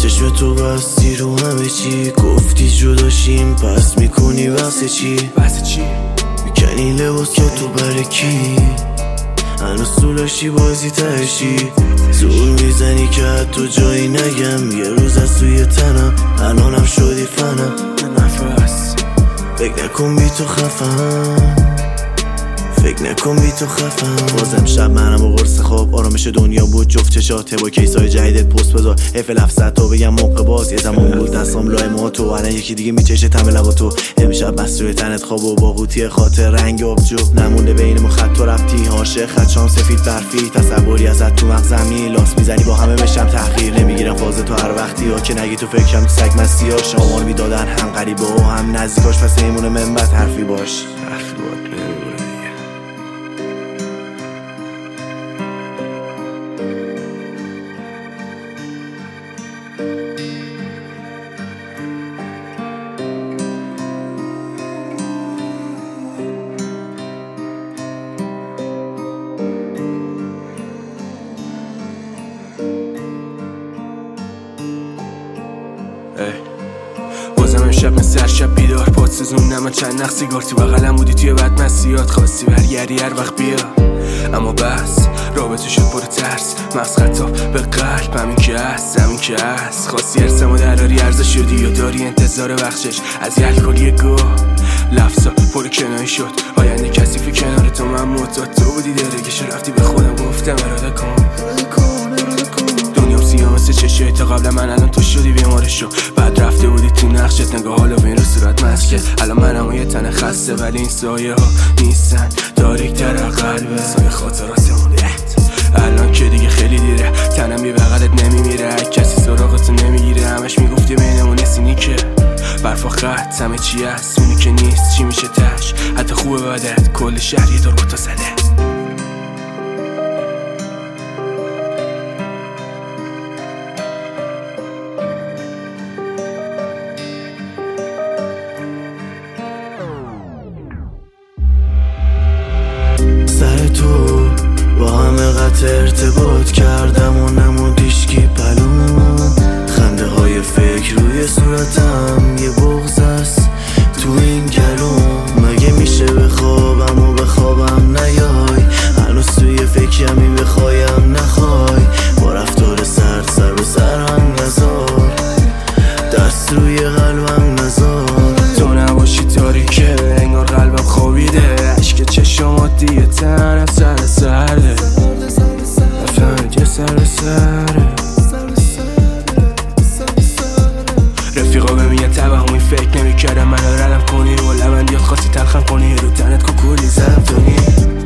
چشم تو بستی رو همه چی، گفتی جداشیم پس میکنی واسه چی؟ میکنی لباس که تو برای کی؟ هنوز تو لاشی بازی تهشی، زور میزنی که حتی جایی نگم یه روز از توی تنم، الانم شدی فنم. فکر نکن بی تو خفم، فکر نکن بی تو خفم. بازم شب منم و قرص خواب، آرامش دنیا بود جفت چشاته با کیسای جدیدت پست بذار افل 700 تا بگم موقع باز. یه زمان بود دستام لای ما تو، الان یکی دیگه میچشه تم لبا تو. امشب بس روی تنت خواب و با قوطی خاطر رنگ آبجو، نمونده بین ما خط و ربطی، عاشق خط شام سفید برفی، تصوری ازت تو مغزمی لاس میزنی با همه بشم تحقیر. نمیگیرم فاز تو هر وقتی ها که نگی تو فکرم تو سگ مستی ها، شمال میدادن هم غریبه و هم نزدیکاش، پس ایمونه منبت حرفی باش. بازم امشب مثل هر شب بیدار پاد سزوندم من چند نخ سیگار تو بغلم بودی توی بد مسیحات، خواستی برگردی هر وقت بیا اما بس رابطه شد پر ترس، مغز خطاب به قلب همین که هست همین که هست. خواستی ارسمو دراری ارزش شدی یا داری انتظار بخشش از یه الکلی گو لفظا پر کنایی شد آینده کثیف کنار تو، من معتاد تو بودی درگش رفتی به خودم گفتم اراده کن دنیام سیاه مثل چشای تا قبل من، الان تو شدی بیماره شو بعد رفته بودی تو نقشت نگاه حالا بین رو صورت مسکت. الان منم یه تن خسته ولی این سایه ها نیستن تاریک تر قلبه سایه خاطراتمون الان که دیگه خیلی دیره، تنم بی بغلت نمیمیره، کسی سراغتو نمیگیره، همش میگفتی بینمون نسینی که برفا خط همه چی هست اونی که نیست چی میشه تش، حتی خوبه بدت کل شهر یه دور با تو زده. سر تو با همه قطع ارتباط کردم و نمودیشکی پلوم، خنده های فکر روی صورتم یه بغض است تو این گلوم. مگه میشه بخوابم و بخوابم نیای، هنوز توی فکرمی بخوایم نخوای، با رفتار سرد سر به سر هم نزار، دست روی قلبم نزار. تو نباشی تاریکه انگار قلبم خوابیده، عشق چشمات دیگه تنم سر سرده، افراد یه سر سره. رفیقا ببین توهمی فکر نمی کردم من ردم کنی و لبندیات خواستی تلخم کنی، رو تنت کوکولی زدم تونی